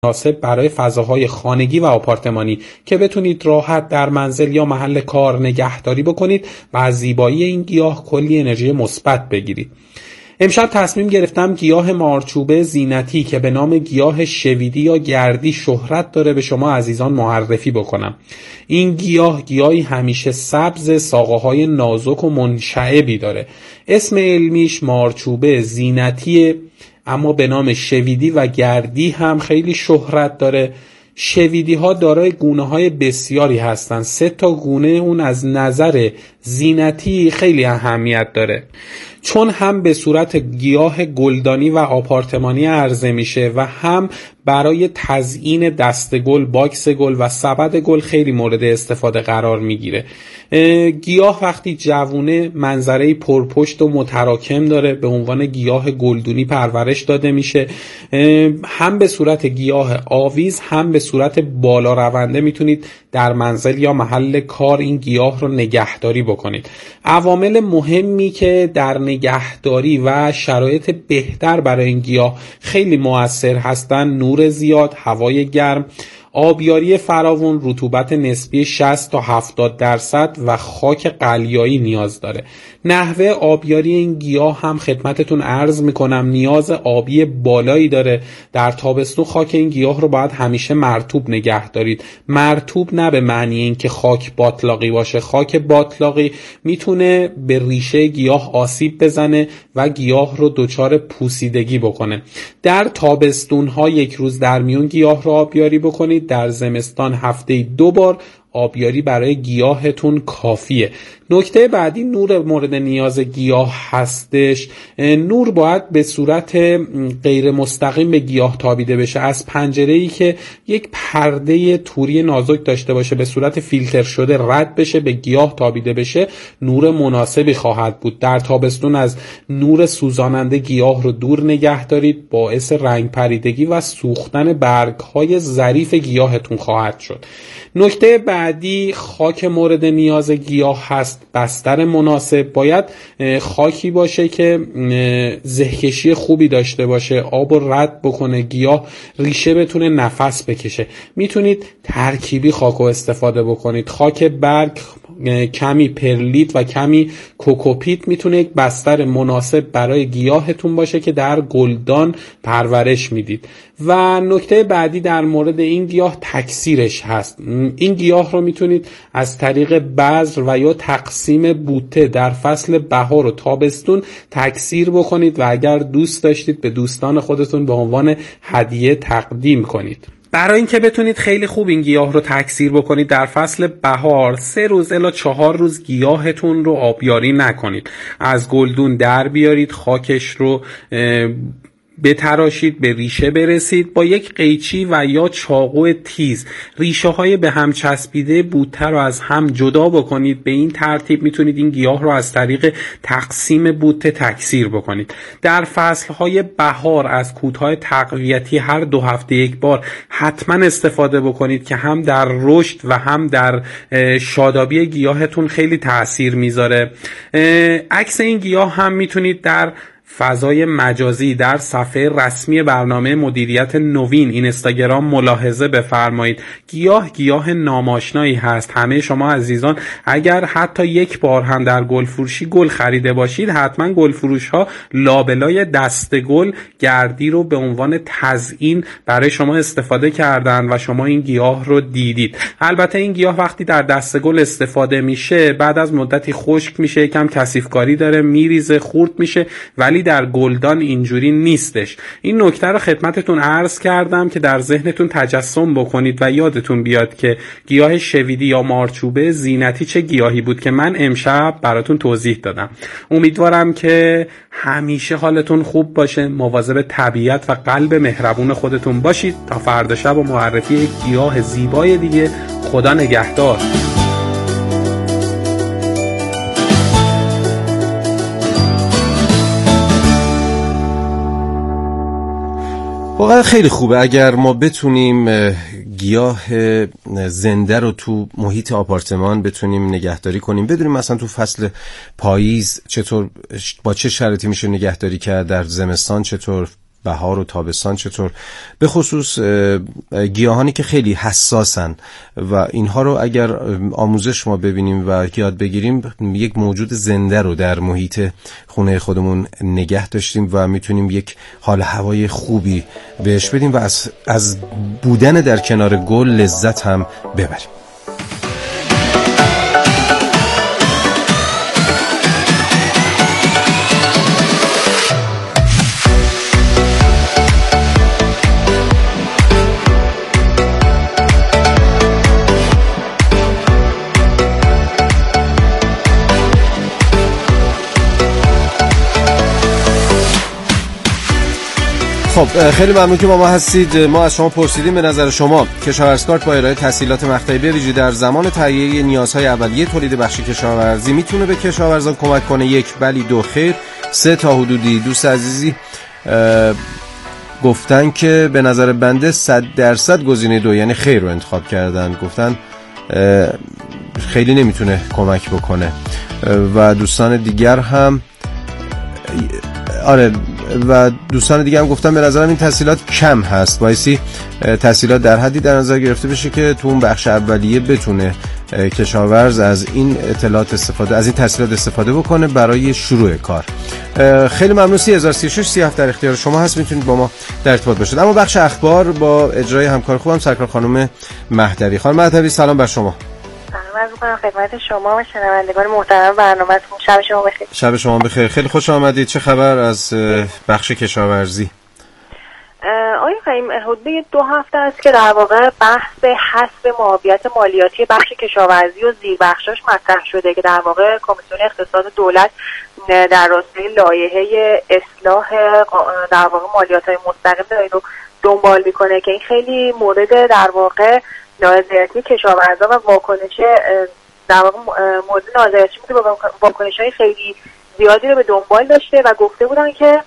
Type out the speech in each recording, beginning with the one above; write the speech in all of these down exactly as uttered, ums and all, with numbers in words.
مناسب برای فضاهای خانگی و آپارتمانی که بتونید راحت در منزل یا محل کار نگهداری بکنید و از زیبایی این گیاه کلی انرژی مثبت بگیرید. امشب تصمیم گرفتم گیاه مارچوبه زینتی که به نام گیاه شویدی یا گردی شهرت داره به شما عزیزان معرفی بکنم. این گیاه گیاهی همیشه سبز، ساقه‌های نازک و منشعبی داره. اسم علمیش مارچوبه زینتیه، اما به نام شویدی و گردی هم خیلی شهرت داره. شویدی ها دارای گونه های بسیاری هستن. سه تا گونه اون از نظر زینتی خیلی اهمیت داره، چون هم به صورت گیاه گلدانی و آپارتمانی عرضه میشه و هم برای تزیین دسته گل، باکس گل و سبد گل خیلی مورد استفاده قرار میگیره. گیاه وقتی جوونه منظره پرپشت و متراکم داره، به عنوان گیاه گلدونی پرورش داده میشه. هم به صورت گیاه آویز هم به صورت بالا رونده میتونید در منزل یا محل کار این گیاه رو نگهداری بکنید. عوامل مهمی که در نگهداری و شرایط بهتر برای این گیاه خیلی مؤثر هستن: نور زیاد، هوای گرم، آبیاری فراوان، رطوبت نسبی شصت تا هفتاد درصد و خاک قلیایی نیاز داره. نحوه آبیاری این گیاه هم خدمتتون عرض میکنم نیاز آبی بالایی داره. در تابستون خاک این گیاه رو باید همیشه مرطوب نگه دارید. مرطوب نه به معنی این که خاک باتلاقی باشه. خاک باتلاقی میتونه به ریشه گیاه آسیب بزنه و گیاه رو دچار پوسیدگی بکنه. در تابستون ها یک روز در میون گیاه رو آبیاری بکنید. در زمستان هفته دو بار آبیاری برای گیاهتون کافیه. نکته بعدی نور مورد نیاز گیاه هستش. نور باید به صورت غیر مستقیم به گیاه تابیده بشه. از پنجره‌ای که یک پرده توری نازک داشته باشه به صورت فیلتر شده رد بشه به گیاه تابیده بشه، نور مناسبی خواهد بود. در تابستون از نور سوزاننده گیاه رو دور نگه دارید، باعث رنگ پریدگی و سوختن برگ‌های ظریف گیاهتون خواهد شد. نکته بعدی خاک مورد نیاز گیاه هست. بستر مناسب باید خاکی باشه که زهکشی خوبی داشته باشه، آب رو رد بکنه، گیاه ریشه بتونه نفس بکشه. میتونید ترکیبی خاک رو استفاده بکنید. خاک برگ، کمی پرلیت و کمی کوکوپیت میتونه یک بستر مناسب برای گیاهتون باشه که در گلدان پرورش میدید. و نکته بعدی در مورد این گیاه تکثیرش هست. این گیاه رو میتونید از طریق بذر و یا تقسیم بوته در فصل بهار و تابستون تکثیر بکنید و اگر دوست داشتید به دوستان خودتون به عنوان هدیه تقدیم کنید. برای اینکه بتونید خیلی خوب این گیاه رو تکثیر بکنید در فصل بهار سه روز الی چهار روز گیاهتون رو آبیاری نکنید. از گلدون در بیارید، خاکش رو بتراشید، به ریشه برسید، با یک قیچی و یا چاقو تیز ریشه های به هم چسبیده بوته رو از هم جدا بکنید. به این ترتیب میتونید این گیاه رو از طریق تقسیم بوته تکثیر بکنید. در فصل های بهار از کودهای تقویتی هر دو هفته یک بار حتما استفاده بکنید که هم در رشد و هم در شادابی گیاهتون خیلی تأثیر میذاره. عکس این گیاه هم میتونید در فضای مجازی در صفحه رسمی برنامه مدیریت نوین اینستاگرام ملاحظه بفرمایید. گیاه گیاه ناماشنایی هست. همه شما عزیزان اگر حتی یک بار هم در گل فروشی گل خریده باشید، حتما گل فروش ها لابلای دسته گل گردی رو به عنوان تزیین برای شما استفاده کردن و شما این گیاه رو دیدید. البته این گیاه وقتی در دسته گل استفاده میشه بعد از مدتی خشک میشه، کم کثیفکاری داره، میریزه، خورد میشه، ولی در گلدان اینجوری نیستش. این نکته رو خدمتتون عرض کردم که در ذهنتون تجسم بکنید و یادتون بیاد که گیاه شویدی یا مارچوبه زینتی چه گیاهی بود که من امشب براتون توضیح دادم. امیدوارم که همیشه حالتون خوب باشه، مواظب طبیعت و قلب مهربون خودتون باشید. تا فردا شب و معرفی یک گیاه زیبای دیگه. خدا نگهدار. واقعا خیلی خوبه اگر ما بتونیم گیاه زنده رو تو محیط آپارتمان بتونیم نگهداری کنیم. بدونیم مثلا تو فصل پاییز چطور با چه شرایطی میشه نگهداری کرد، در زمستان چطور، بهار و تابستان چطور؟ به خصوص گیاهانی که خیلی حساسن و اینها رو اگر آموزش ما ببینیم و یاد بگیریم، یک موجود زنده رو در محیط خونه خودمون نگه داشتیم و میتونیم یک حال هوای خوبی بهش بدیم و از, از بودن در کنار گل لذت هم ببریم. خب خیلی ممنون که با ما هستید. ما از شما پرسیدیم به نظر شما کشاورزکارت با ارائه تسهیلات مقطعی به ویژه در زمان تهیه نیازهای اولیه تولید بخش کشاورزی میتونه به کشاورزان کمک کنه؟ یک، بلی. دو، خیر. سه، تا حدودی. دوست عزیزی گفتن که به نظر بنده صد درصد گزینه دو یعنی خیر رو انتخاب کردن، گفتن خیلی نمیتونه کمک بکنه. و دوستان دیگر هم آره و دوستان دیگه هم گفتن به نظرم این تسهیلات کم هست، بایستی تسهیلات در حدی در نظر گرفته بشه که تو اون بخش اولیه بتونه کشاورز از این اطلاعات استفاده از این تسهیلات استفاده بکنه برای شروع کار. خیلی ممنون. سه هزار و سی و شش سی هفت در اختیار شما هست، میتونید با ما در ارتباط باشید. اما بخش اخبار با اجرای همکار خوبم سرکار خانم مهدوی. خانم مهدوی سلام بر شما. سلام می‌کنم خدمت شما و شنوندگان محترم برنامه‌تون. شب شما بخیر. شب شما بخیر. خیلی خوش آمدید. چه خبر از بخش کشاورزی؟ آقای خیم، حدود دو هفته است که در واقع بحث حذف معافیت مالیاتی بخش کشاورزی و زیربخشاش مطرح شده که در واقع کمیسیون اقتصاد دولت در راستای لایحه اصلاح در واقع مالیات‌های مستقیم داره رو دنبال می‌کنه که این خیلی مورد در واقع نارضایتی کشاورزا و واکنش در واقع مورد نارضایتی بوده و واکنش‌های خیلی زیادی رو به دنبال داشته و گفته بودن که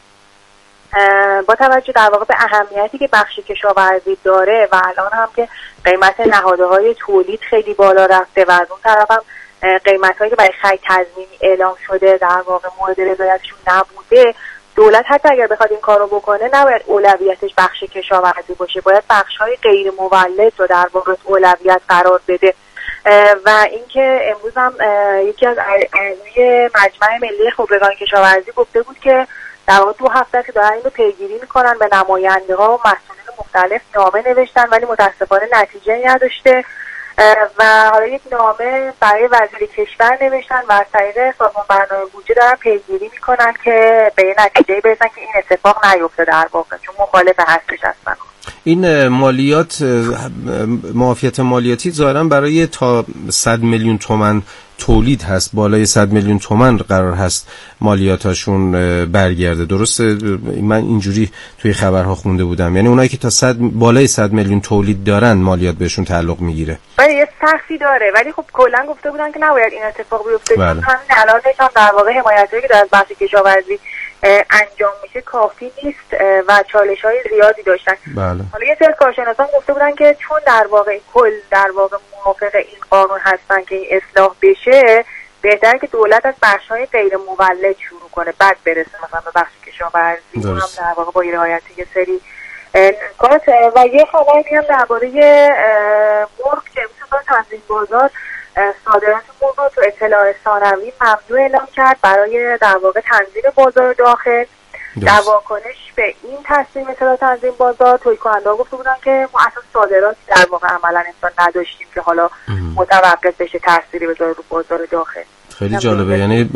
با توجه در واقع به اهمیتی که بخش کشاورزی داره و الان هم که قیمت نهادهای تولید خیلی بالا رفته و از اون طرف هم قیمت‌هایی که برای خرید تضمینی اعلام شده در واقع مورد رضایتشون نبوده، دولت حتی اگر بخواد این کارو بکنه نباید اولویتش بخش کشاورزی باشه، باید بخش‌های غیر مولد رو در واقع اولویت قرار بده. و اینکه امروز هم یکی از اعضای مجمع ملی خبرگان کشاورزی گفته بود که در واقع دو هفته که دارن اینو پیگیری میکنن، به نماینده‌ها و مسئولین مختلف نامه نوشتن ولی متاسفانه نتیجه نداشته و حالا یک نامه برای وزیر کشور نوشتن و از طریق سازمان برنامه بودجه دارن پیگیری میکنن که به نتیجه برسن که این اتفاق نیفته در واقع، چون مخالف هستش هستن. این مالیات معافیت مالیاتی ظاهرا برای تا صد میلیون تومان تولید هست، بالای صد میلیون تومان قرار هست مالیاتاشون برگرده، درسته؟ من اینجوری توی خبرها خونده بودم، یعنی اونایی که تا صد بالای صد میلیون تولید دارن مالیات بهشون تعلق میگیره. ولی یه سختی داره، ولی خب کلا گفته بودن که نباید این اتفاق بیفته. بله. همین الان هم در واقع حمایتی که در بخش کشاورزی انجام میشه کافی نیست و چالش‌های زیادی داشتن. بله. حالا یه سری کارشناسان گفته بودن که چون در واقع کل در واقع موافق این قانون هستن که این اصلاح بشه، بهتره که دولت از بخش‌های غیر مولد شروع کنه بعد برسه مثلا به بخش کشاورزی، هم در واقع با رعایت یه سری نکات. و یه خبری هم درباره مرغ که امروز تنظیم بازار صادرات مرغ تو اطلاع ثانوی ممنوع اعلام کرد برای در واقع تنظیم بازار داخل. در واکنش به این تصمیم اطلاع تنظیم بازار تولید کننده‌ها گفته بودن که ما اصلا صادرات در واقع عملا امسال نداشتیم که حالا متوقف بشه، تأثیری بذاره رو بازار داخل. خیلی جالبه، یعنی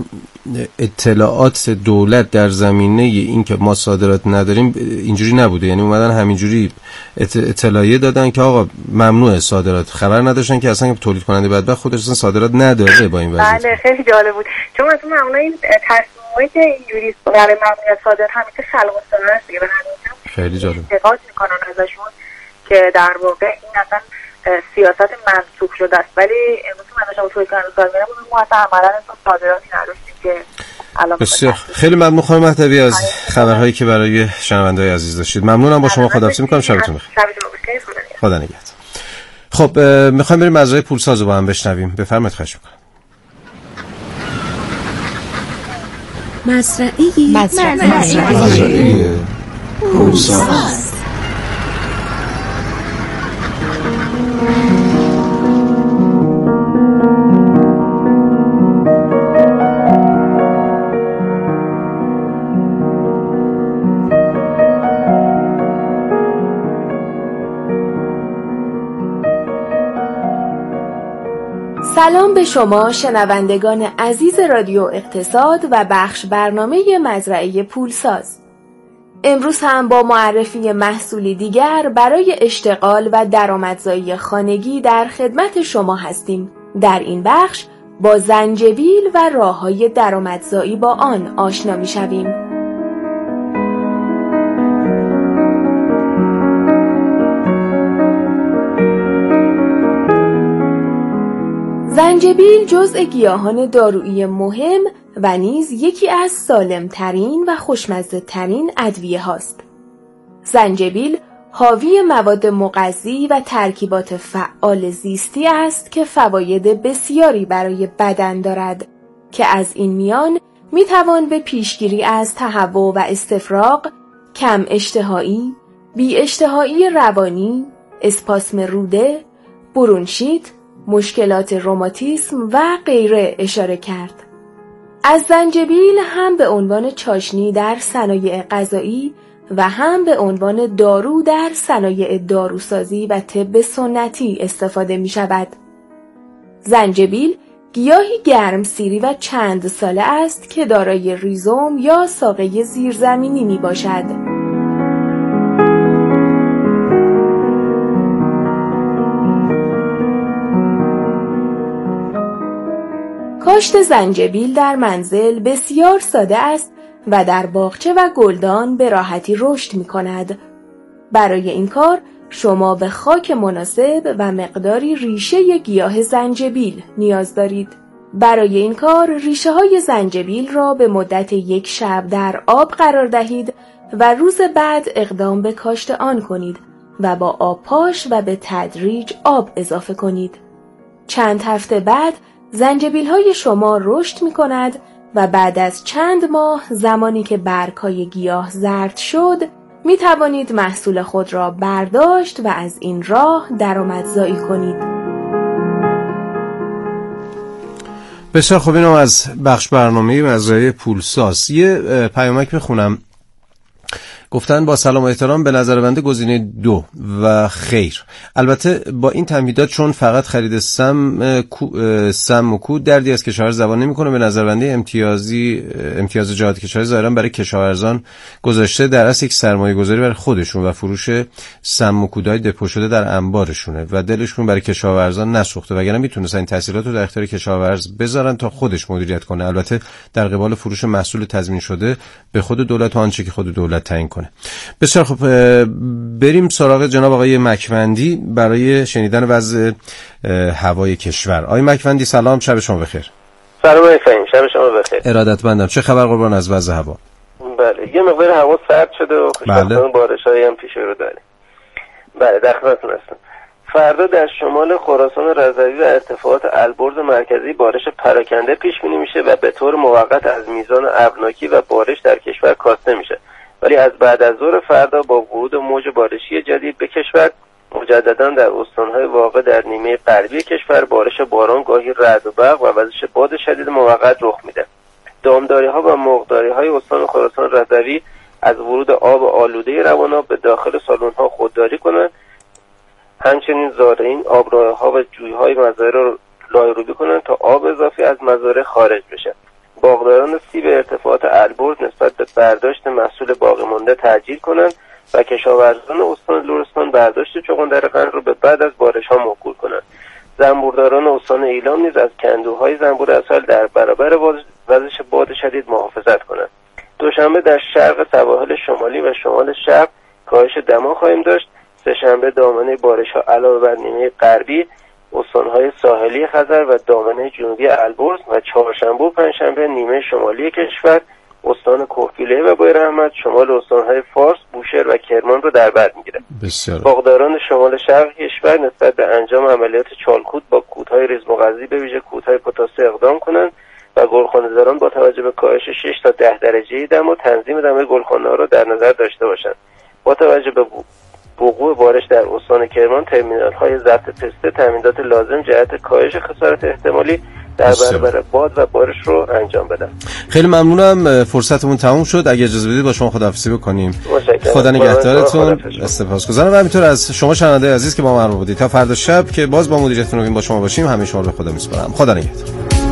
اطلاعات دولت در زمینه این که ما صادرات نداریم اینجوری نبوده، یعنی اومدن همینجوری اطلاعیه دادن که آقا ممنوع صادرات، خبر نداشتن که اصلا تولید کننده بدبخت خودش اصلا صادرات نداره با این وضعیت. بله خیلی جالب بود، چون مثلا معمولا این تصمیمایی که اینجوری برای ممنوعیت صادرات همیشه خلق السانه است دیگه، خیلی جالب انتقاد میکنن ازشون که در واقع این اصلا سیاست منسوخ شده است، ولی امروز من داشتم توی کانال کار می‌کردم ما اصلا عملاً صادراتی نداشتیم که الان. بسیار خیلی ممنون خانم مهدوی از خبرهایی که برای شنونده‌های عزیز داشتید. ممنونم، با شما خداحافظی می‌کنم. شبتون بخیر. شبتون بخیر. خدا نگهدار. خب می‌خوایم بریم از راه پولساز رو با هم بشنویم. بفرمایید. خواهش می‌کنم. مزرعه مزرعه پولساز. سلام به شما شنوندگان عزیز رادیو اقتصاد و بخش برنامه مزرعه پولساز. امروز هم با معرفی محصولی دیگر برای اشتغال و درآمدزایی خانگی در خدمت شما هستیم. در این بخش با زنجبیل و راه‌های درآمدزایی با آن آشنا می‌شویم. زنجبیل جزء گیاهان دارویی مهم و نیز یکی از سالمترین و خوشمزه ترین ادویه هاست. زنجبیل حاوی مواد مغذی و ترکیبات فعال زیستی است که فواید بسیاری برای بدن دارد که از این میان می توان به پیشگیری از تهوع و استفراغ، کم اشتهایی، بی اشتهایی روانی، اسپاسم روده، برونشیت، مشکلات روماتیسم و غیره اشاره کرد. از زنجبیل هم به عنوان چاشنی در صنایع غذایی و هم به عنوان دارو در صنایع داروسازی و طب سنتی استفاده می شود. زنجبیل گیاهی گرمسیری و چند ساله است که دارای ریزوم یا ساقه زیرزمینی می باشد. کاشت زنجبیل در منزل بسیار ساده است و در باغچه و گلدان به راحتی رشد می کند. برای این کار شما به خاک مناسب و مقداری ریشه گیاه زنجبیل نیاز دارید. برای این کار ریشه های زنجبیل را به مدت یک شب در آب قرار دهید و روز بعد اقدام به کاشت آن کنید و با آب پاش و به تدریج آب اضافه کنید. چند هفته بعد زنجبیل های شما رشد می کند و بعد از چند ماه زمانی که برگ‌های گیاه زرد شد می توانید محصول خود را برداشت و از این راه درآمدزایی کنید. بسیار خوب، اینم از بخش برنامه مزرعه پولساز. یه پیامک بخونم. گفتن با سلام و احترام به نظر بنده گزینه دو و خیر. البته با این تمهیدات چون فقط خرید سم سم و کود دردی از کشاورز زبان نمیکنه، به نظر بنده امتیازی امتیاز جهاد کشاورزی ظاهرا برای کشاورزان گذاشته در اصل یک سرمایه گذاری برای خودشون و فروش سم و کودهای دپو شده در انبارشونه و دلشون برای کشاورزان نسوخته، وگرنه میتونستن این تحصیلات رو در اختیار کشاورز بذارن تا خودش مدیریت کنه، البته در قبال فروش محصول تضمین شده به خود دولت و آنچه که خود دولت تعیین کنه. بسیار خوب، بریم سراغ جناب آقای مکوندی برای شنیدن وضع هوای کشور. آقای مکوندی سلام، شب شما بخیر. سلام آقای فهیم، شب شما بخیر. ارادتمندم. چه خبر قربان از وضع هوا؟ بله، یه مقدار هوا سرد شده و خوشبختانه بارش‌هایی هم پیش رو داریم. بله، در خدمتتون هستم. فردا در شمال خراسان رضوی و ارتفاعات البرز مرکزی بارش پراکنده پیش بینی میشه و به طور موقت از میزان ابرناکی و بارش در کشور کاسته میشه. ولی از بعد از ظهر فردا با ورود موج بارشی جدید به کشور مجددا در استان‌های واقع در نیمه غربی کشور بارش باران گاهی رعد و برق و وزش باد شدید موقت رخ میده. دامداری‌ها و مرغداری‌های استان خراسان رضوی از ورود آب آلوده رواناب به داخل سالن‌ها خودداری کنند. همچنین زارعین آبراه‌ها و جوی‌های مزارع را لایروبی کنند تا آب اضافی از مزارع خارج بشه. باغداران سیب ارتفاعات البرز نسبت به برداشت محصول باقی مانده تعجیل کنند و کشاورزان استان لرستان برداشت چغندر قند را به بعد از بارش‌ها موکول کنند. زنبورداران استان ایلام نیز از کندوهای زنبور عسل در برابر وزش باد شدید محافظت کنند. دوشنبه در شرق سواحل شمالی و شمال شرق کاهش دما خواهیم داشت. سه‌شنبه دامنه بارش‌ها علاوه بر نیمه غربی استان‌های ساحلی خزر و دامنه جنوبی البرز و چهارشنبه و پنجشنبه نیمه شمالی کشور استان کوهگیلان و بویراحمد شمال استان‌های فارس، بوشهر و کرمان را در بر می‌گیرد. باغداران شمال شرق کشور نسبت به انجام عملیات چالکود با کودهای ریزمغذی به ویژه کودهای پتاسی اقدام کنند و گلخانه‌داران با توجه به کاهش شش تا ده درجه دما تنظیم دمای گلخانه‌ها را در نظر داشته باشند. با توجه به وقوع بارش در استان کرمان، ترمینال‌های ضبط پسته تامینات لازم جهت کاهش خسارات احتمالی در برابر باد و بارش رو انجام بدن. خیلی ممنونم، فرصتمون تموم شد. اگه اجازه بدید با شما خداحافظی بکنیم. خدا نگهدارتون. سپاسگزارم و همینطور از شما شنونده عزیز که با من بودید. تا فردا شب که باز با مدیریت نوین با شما باشیم، همه شما رو به خدا میسپارم. خدا نگهدار.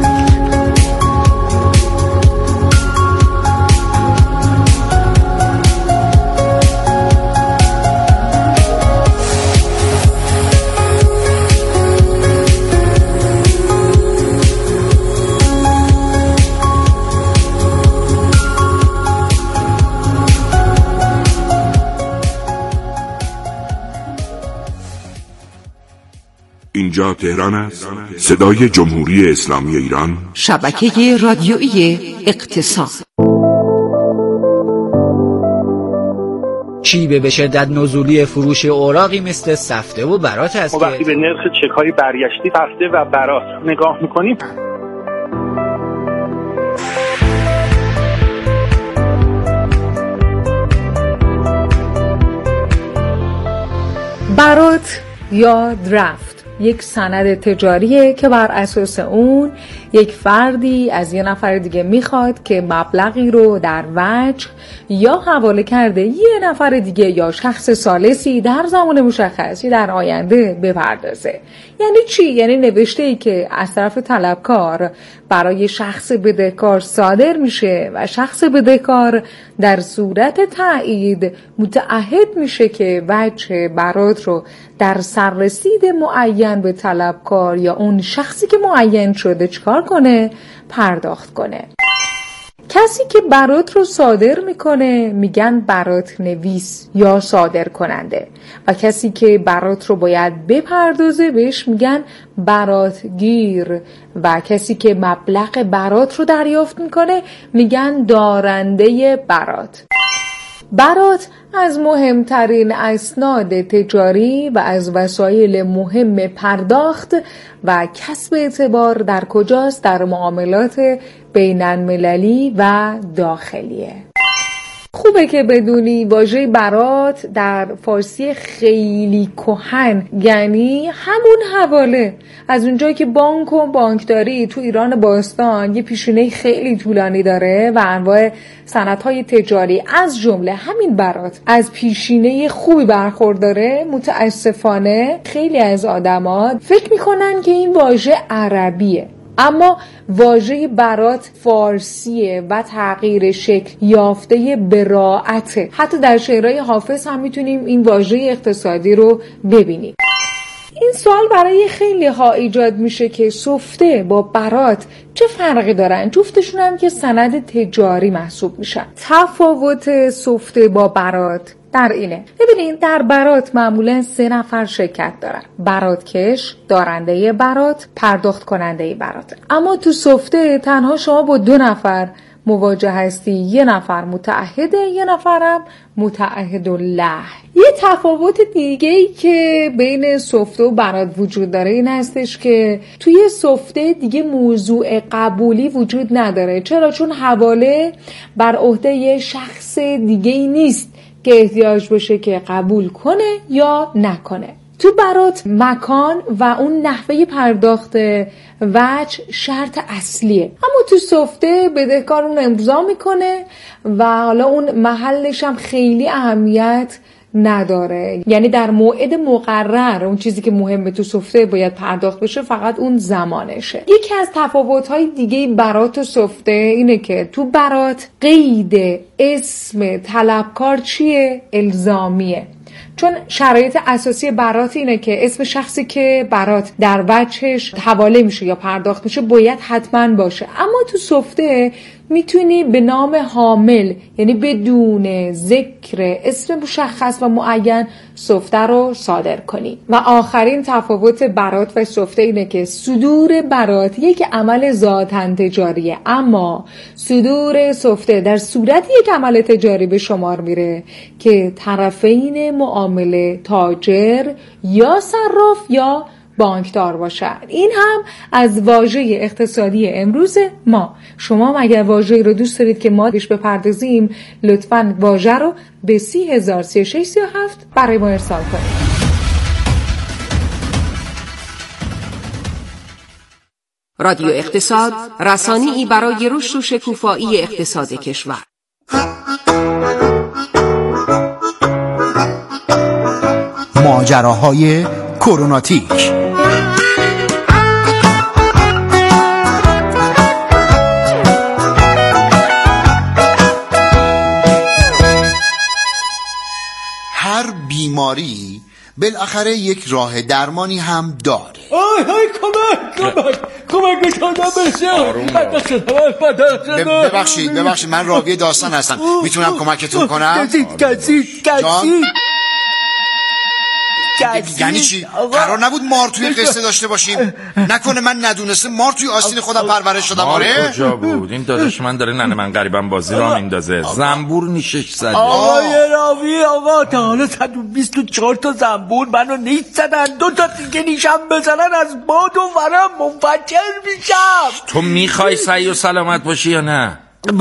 اینجا تهران است. صدای جمهوری اسلامی ایران، شبکه رادیویی اقتصاد. چیبه به شدت نزولی فروش اوراقی مثل سفته و برات است. ما وقتی به نرخ چک‌های برگشتی سفته و برات نگاه می‌کنیم، برات یا درافت یک سند تجاریه که بر اساس اون یک فردی از یه نفر دیگه میخواد که مبلغی رو در وجه یا حواله کرده یه نفر دیگه یا شخص ثالثی در زمان مشخصی در آینده بپردازه. یعنی چی؟ یعنی نوشته ای که از طرف طلبکار برای شخص بدهکار صادر میشه و شخص بدهکار در صورت تایید متعهد میشه که وجه برات رو در سررسید معین به طلبکار یا اون شخصی که معین شده چکار کنه؟ پرداخت کنه. کسی که برات رو صادر میکنه میگن برات نویس یا صادر کننده و کسی که برات رو باید بپردازه بهش میگن برات گیر و کسی که مبلغ برات رو دریافت میکنه میگن دارنده برات. برات از مهمترین اسناد تجاری و از وسایل مهم پرداخت و کسب اعتبار در کجاست؟ در معاملات بین المللی و داخلیه. خوبه که بدونی واژه برات در فارسی خیلی کهن یعنی همون حواله. از اونجایی که بانک و بانکداری تو ایران باستان یه پیشینه خیلی طولانی داره و انواع سندهای تجاری از جمله همین برات از پیشینه خوبی برخورداره، متاسفانه خیلی از آدما فکر میکنن که این واژه عربیه، اما واژه برات فارسیه و تغییر شکل یافته براعته. حتی در شعرهای حافظ هم میتونیم این واژه اقتصادی رو ببینیم. این سوال برای خیلی ها ایجاد میشه که سفته با برات چه فرقی دارن؟ جفتشون هم که سند تجاری محسوب میشن. تفاوت سفته با برات در اینه. ببینید در برات معمولا سه نفر شرکت دارن: براتکش، دارنده برات، پرداخت کننده برات. اما تو سفته تنها شما با دو نفر مواجه هستی، یه نفر متعهده، یه نفرم متعهد الله. یه تفاوت دیگه ای که بین سفته و برات وجود داره این هستش که توی سفته دیگه موضوع قبولی وجود نداره. چرا؟ چون حواله بر عهده یه شخص دیگه ای نیست که احتیاج بشه که قبول کنه یا نکنه. تو برات مکان و اون نحوه پرداخت وجه شرط اصلیه، اما تو سفته بدهکار اون امضا میکنه و حالا اون محلش هم خیلی اهمیت نداره. یعنی در موعد مقرر اون چیزی که مهمه تو سفته باید پرداخت بشه فقط اون زمانشه. یکی از تفاوت‌های دیگه برات و سفته اینه که تو برات قید اسم طلبکار چیه؟ الزامیه. چون شرایط اساسی برات اینه که اسم شخصی که برات در وجهش حواله میشه یا پرداخت میشه باید حتما باشه. اما تو سفته میتونی به نام حامل، یعنی بدون ذکر اسم مشخص و معین، سفته رو صادر کنی. و آخرین تفاوت برات و سفته اینه که صدور برات یک عمل ذاتاً تجاریه، اما صدور سفته در صورت یک عمل تجاری به شمار میره که طرفین معامله، تاجر یا صراف یا بانکدار باشن. این هم از واژه اقتصادی امروز ما. شما اگر واژه‌ای رو دوست دارید که ما بهش بپردازیم، لطفاً واژه رو به سی هزار سی و شش سی و هفت برای ما ارسال کنید. رادیو اقتصاد، رسانه‌ای برای رشد و شکوفایی اقتصاد کشور. ماجراهای کروناتیک. هر بیماری بالاخره یک راه درمانی هم داره. آی آی کمک کمک کمک نشانم بشه. ببخشید ببخشید من راوی داستان هستم، میتونم کمکتون کنم؟ گزید گزید گزید یعنی چی؟ قرار نبود مار توی قصه داشته باشیم؟ نکنه من ندونسته مار توی آستین خودم پرورش شدم؟ آره کجا بود؟ این داداش من داره ننه من غریبم بازی را میندازه. زنبور نیشش زده. آقای راوی آقا، تا حالا صد و بیست و چهار تا زنبور منو نیش زدن، دو تا دیگه نیشم بزنن از باد و ورم منفجر میشم. تو میخوای صحیح و سلامت باشی یا نه؟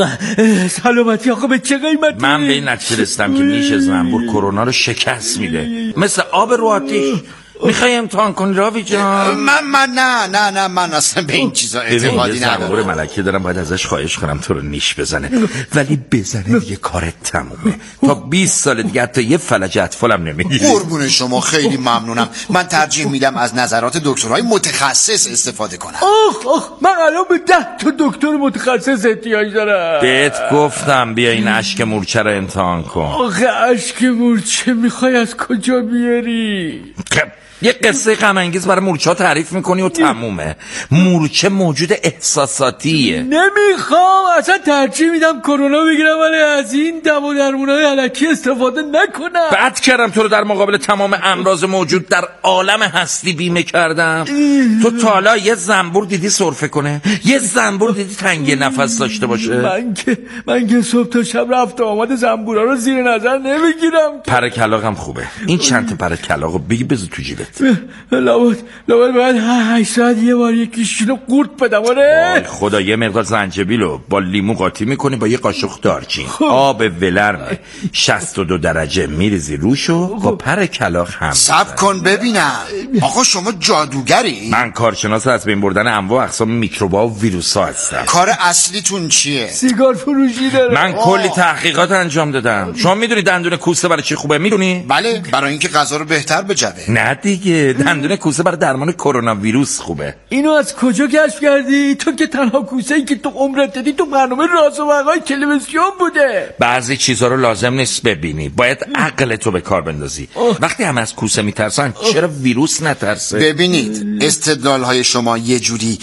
سلامتی آقا به چه قیمتی؟ من به این نتیجه رسیدم که نیش زنبور کرونا رو شکست میده، مثل آب رو آتیش. میخوای امتحان کنی راوی جان؟ من من نه نه نه من اصلا به این چیزا اعتقادی ندارم. زنبور ملکه دارم، باید ازش خواهش کنم تو رو نیش بزنه، ولی بزنه دیگه کارت تمومه. تا بیست سال دیگه حتی یه فلج اطفالم نمیگیری. قربون شما، خیلی ممنونم. من ترجیح میدم از نظرات دکترهای متخصص استفاده کنم. آخ آخ من الان به ده تا دکتر متخصص احتیاج دارم. بهت گفتم بیا این اشک مورچه رو امتحان کن. آخه اشک مورچه میخوای از کجا بیاری؟ یه قصه غم انگیز برای مورچه ها تعریف میکنی و تمومه. مورچه موجود احساساتیه. نمیخوام، اصلا ترجیح میدم کرونا بگیرم ولی از این دوا و درمونای الکی استفاده نکنم. بعد کردم تو رو در مقابل تمام امراض موجود در عالم هستی بیمه کردم. تو تا حالا یه زنبور دیدی سرفه کنه؟ یه زنبور دیدی تنگی نفس داشته باشه؟ من که من که صبح تا شب رفت آمد زنبورا رو زیر نظر نمیگیرم. پر کلاغم خوبه. این چند تا پر کلاغو بگی بذار تو جیبت. لابد لابد باید هشت ساعت یه بار یکیشونو قورت بدم. آره خدا، یه مقدار زنجبیلو با لیمو قاطی میکنی با یه قاشق دارچین، آب ولرمه شصت و دو درجه میریزی روشو با پر کلاغ هم. صبر کن ببینم. آقا شما جادوگری؟ من کارشناس از بین بردن انواع اقسام میکروبا و ویروسا هستم. کار اصلیتون چیه؟ سیگار فروشی داره. من کلی تحقیقات انجام دادم. شما میدونی دندون کوسه برای چی خوبه؟ میدونی؟ بله، برای اینکه غذا رو بهتر بجوه. نه دیگه، دندون کوسه برای درمان کرونا ویروس خوبه. اینو از کجا کشف کردی؟ تو که تنها کوسه‌ای که تو عمرت دیدی تو برنامه راز و وقای تلویزیون بوده. بعضی چیزا رو لازم نیست ببینی، باید عقل تو به کار بندازی. وقتی همه از کوسه میترسن چرا ویروس نترسه؟ ببینید استدلال های شما یه جوری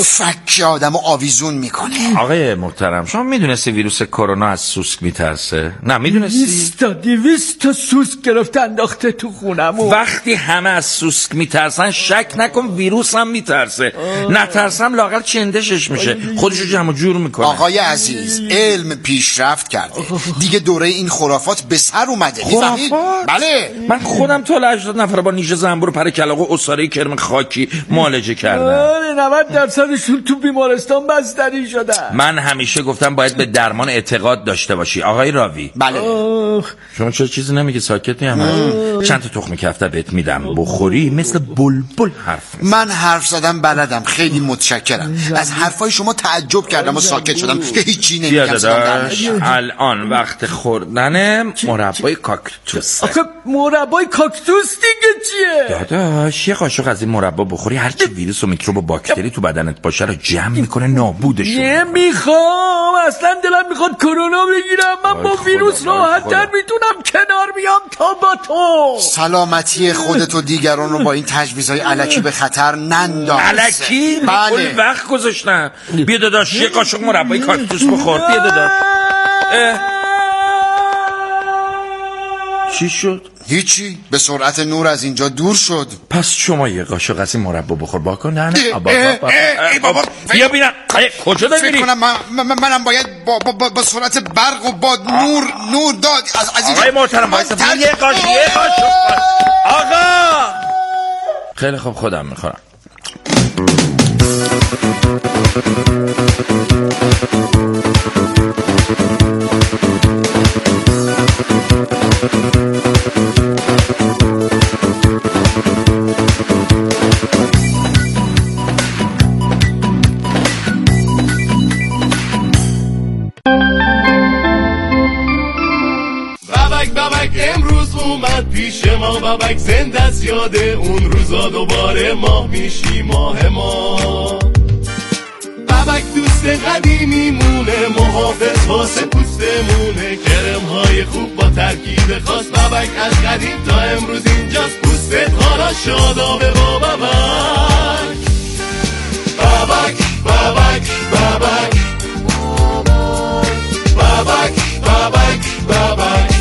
فک آدمو آویزون میکنه. آقای محترم، شما میدونستی ویروس کرونا از سوسک میترسه؟ نه میدونستی؟ بیست تا دویست تا سوسک گرفته انداخته تو خونمو. وقتی همه از سوسک میترسن شک نکن ویروس هم میترسه. نترسم لاغر چندشش میشه، خودشو جمع جور میکنه. آقای عزیز، علم پیشرفت کرده دیگه، دوره این خرافات به سر اومده. خرافات؟ بله، من خودم تا هشتاد نفر با نیش زنبور و پر کلاغ و اساره کرم خاکی معالجه کردم. نود درصدشون تو بیمارستان بستری شدن. من همیشه گفتم باید به درمان اعتقاد داشته باشی. آقای راوی. بله. شما چرا چیزی نمیگی؟ ساکتی هم چند تا تخم کفتر بهت میدم بخوری مثل بلبل حرف میزنی. من حرف زدم بلدم، خیلی متشکرم. از حرفای شما تعجب کردم و ساکت شدم که هیچی نمیگم. داداش الان وقت خوردن مربای کاکتوس. آخه مربای کاکتوس دیگه چیه؟ داداش یه قاشق از این مربا بخوری هر چی ویروس و میکروب و باکتری تو بدنت باشه رو جمع میکنه، نابودش میکنه. نمیخوام، اصلا دلم میخواد کرونا بگیرم. من با ویروس راحت‌تر میتونم کنار بیام تا با تو. سلامتی خودت و دیگران رو با این تجویزهای الکی به خطر ننداز. الکی؟ بله. کل وقت گذاشتم. بیا داداش یه قاشق مربای کاکتوس بخور. بیا داداش. چی شد؟ هیچی، به سرعت نور از اینجا دور شد. پس شما یه قاشق از این مربا بخور باکن. نه نه بابا بیا ببینم کجا داری میری؟ فکر کنم من منم باید با با با سرعت برق و با نور نور داد از از آقای محترم وایسا. یه قاشق یه قاشق آقا خیلی خوب، خودم میخورم. امروز اومد پیش ما بابک، زنده از یاد اون روزا دوباره ماه میشی ماه ما. بابک دوست قدیمی مونه، محافظ واسه پوستمونه، کرم های خوب با ترکیب خاص. بابک از قدیم تا امروز اینجاست، پوستت حالا شادابه با بابک. بابک بابک بابک بابک بابک بابک.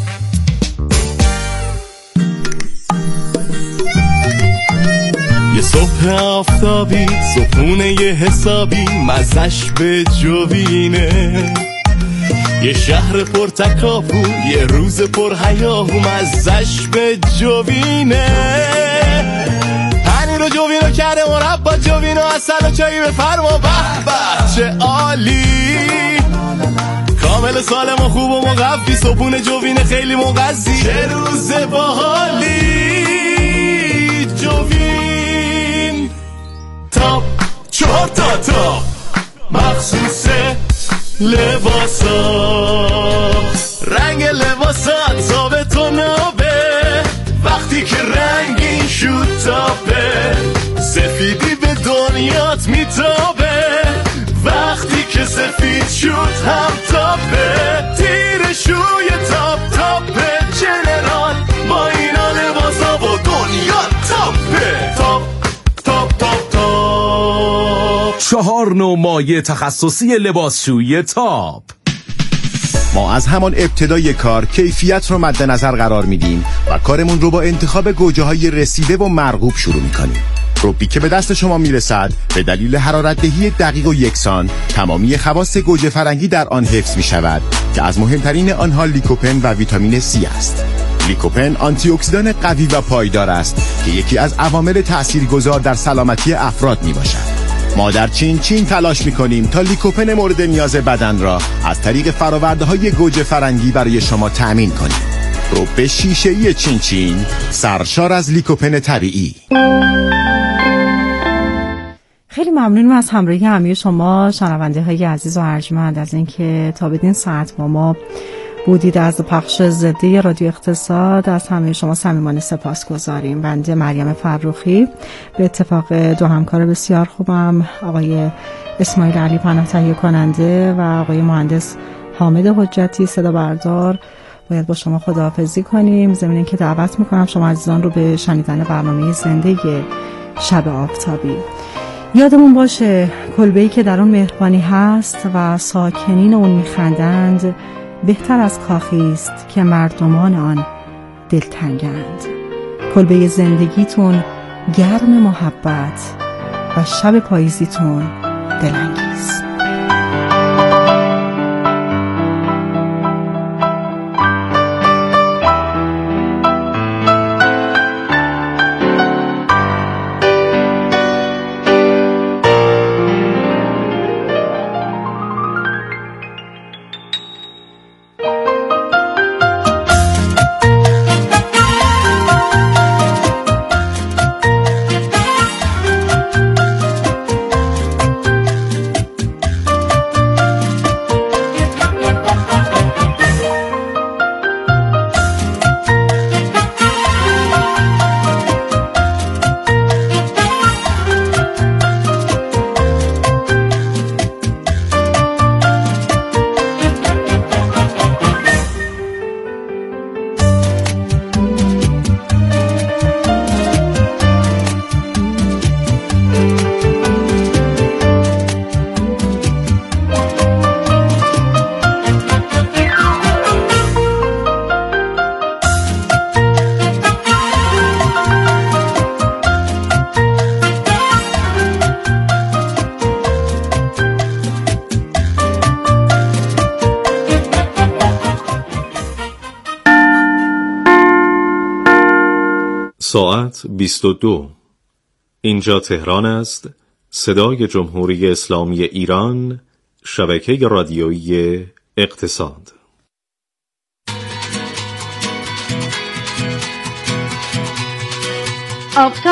یه صبح آفتابی، صبحونه یه حسابی، مزش به جوینه. یه شهر پر تکاپو، یه روز پر هیاهو، مزش به جوینه. پنیر و جوینو کرده مربا، جوینو اصل و چایی بفرما. به به چه عالی، کامل سالم و خوب و مقوی، صبحونه جوینه خیلی مغذی. چه روز باحالی، جوین تاپ چهار تا تا مخصوص لباسا. رنگ لباسات ثابت و نابه، وقتی که رنگین شد تاپه. سفیدی به دنیات میتابه، وقتی که سفید شد هم تاپه. تیر شوی تاپ تاپه، جنرال با اینا لباسا و دنیا تاپه. تاپ تاپ تاپ تاپ. چهار نوع مایع تخصصی لباسشویی تاپ. ما از همان ابتدای کار کیفیت رو مد نظر قرار میدیم و کارمون رو با انتخاب گوجه های رسیده و مرغوب شروع میکنیم. روبی که به دست شما میرسد به دلیل حرارت دهی دقیق و یکسان، تمامی خواص گوجه فرنگی در آن حفظ می شود که از مهمترین آنها لیکوپن و ویتامین سی است. لیکوپن آنتی اکسیدان قوی و پایدار است که یکی از عوامل تاثیرگذار در سلامتی افراد می باشد. ما در چین چین تلاش می کنیم تا لیکوپن مورد نیاز بدن را از طریق فراورده های گوجه فرنگی برای شما تأمین کنیم. روب شیشه‌ای چین چین، سرشار از لیکوپن طبیعی. خیلی ممنونم از همراهی همه شما شنونده های عزیز و ارجمند، از اینکه تا بدین ساعت با ما بودید. از پخش زنده رادیو اقتصاد از همه شما صمیمانه سپاسگزاریم. بنده مریم فرخی به اتفاق دو همکار بسیار خوبم، آقای اسماعیل علی پناه تهیه کننده و آقای مهندس حامد حجتی صدا بردار، باید با شما خداحافظی کنیم. ضمن اینکه دعوت میکنم شما عزیزان رو به شنیدن برنامه زنده شب آفتابی. یادمون باشه کلبه‌ای که در اون مهربانی هست و ساکنین اون میخندند، بهتر از کاخی است که مردمان آن دلتنگند. کلبه زندگیتون گرم محبت و شب پاییزیتون دلانگیز. ساعت بیست و دو. اینجا تهران است، صدای جمهوری اسلامی ایران، شبکه رادیویی اقتصاد. آفتاب